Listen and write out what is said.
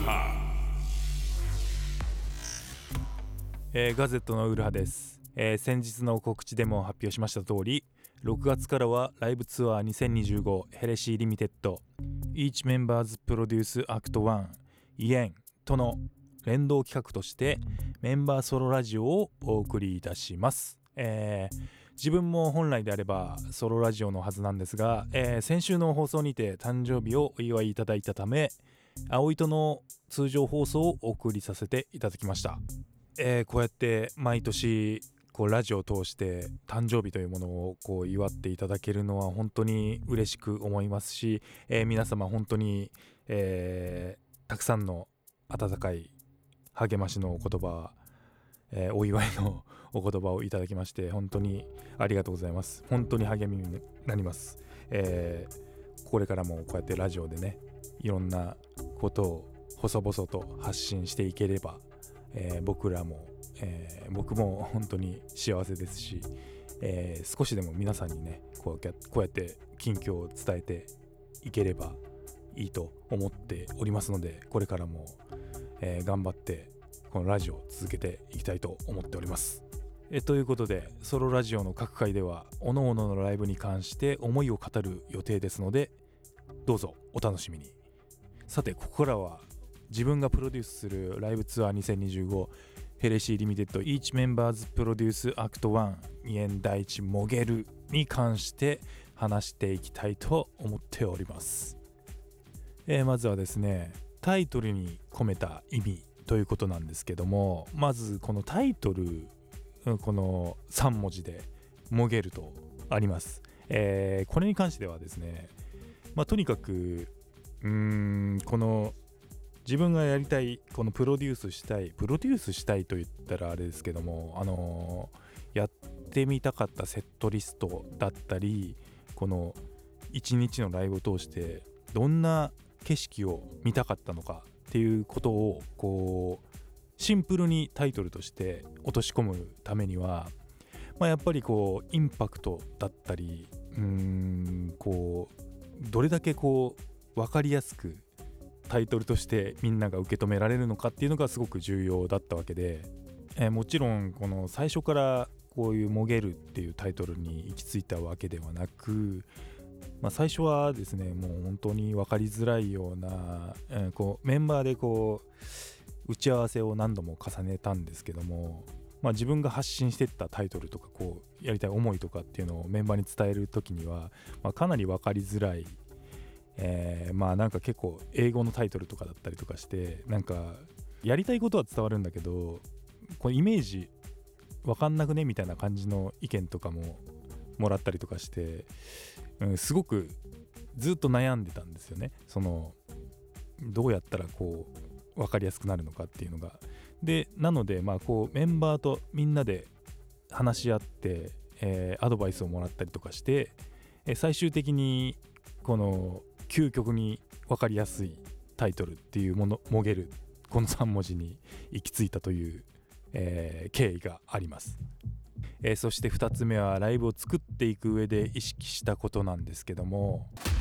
ガゼットのウルハです。先日の告知でも発表しました通り、6月からはライブツアー2025ヘレシーリミテッド Each Members Produce Act 1イエンとの連動企画としてメンバーソロラジオをお送りいたします。自分も本来であればソロラジオのはずなんですが、先週の放送にて誕生日をお祝いいただいたため、青糸の通常放送をお送りさせていただきました。こうやって毎年ラジオを通して誕生日というものを祝っていただけるのは本当に嬉しく思いますし、皆様本当に、たくさんの温かい励ましのお言葉、お祝いのお言葉をいただきまして本当にありがとうございます。本当に励みになります。これからもこうやってラジオでね、いろんなことを細々と発信していければ、僕も本当に幸せですし、少しでも皆さんにねこうやって近況を伝えていければいいと思っておりますので、これからも、頑張ってこのラジオを続けていきたいと思っております。ということで、ソロラジオの各回では各々のライブに関して思いを語る予定ですので、どうぞお楽しみに。さて、ここからは自分がプロデュースするライブツアー2025ヘレシーリミテッド Each Members Produce Act 1二円第一もげるに関して話していきたいと思っております。まずはですね、タイトルに込めた意味ということなんですけども、まずこのタイトル、この3文字でもげるとあります。これに関してはですね、とにかくこの自分がやりたい、このプロデュースしたいと言ったらあれですけども、やってみたかったセットリストだったり、この1日のライブを通してどんな景色を見たかったのかっていうことをシンプルにタイトルとして落とし込むためには、やっぱりインパクトだったり、どれだけ分かりやすくタイトルとしてみんなが受け止められるのかっていうのがすごく重要だったわけで、もちろんこの最初からこういうもげるっていうタイトルに行き着いたわけではなく、最初はですね、もう本当に分かりづらいような、メンバーで打ち合わせを何度も重ねたんですけども、自分が発信していったタイトルとかやりたい思いとかっていうのをメンバーに伝える時には、かなり分かりづらい、なんか結構英語のタイトルとかだったりとかして、なんかやりたいことは伝わるんだけど、このイメージ分かんなくねみたいな感じの意見とかももらったりとかして、すごくずっと悩んでたんですよね。どうやったら分かりやすくなるのかっていうのが。でなのでメンバーとみんなで話し合って、アドバイスをもらったりとかして、最終的にこの究極に分かりやすいタイトルっていうもげるこの3文字に行き着いたという、経緯があります。そして2つ目はライブを作っていく上で意識したことなんですけども、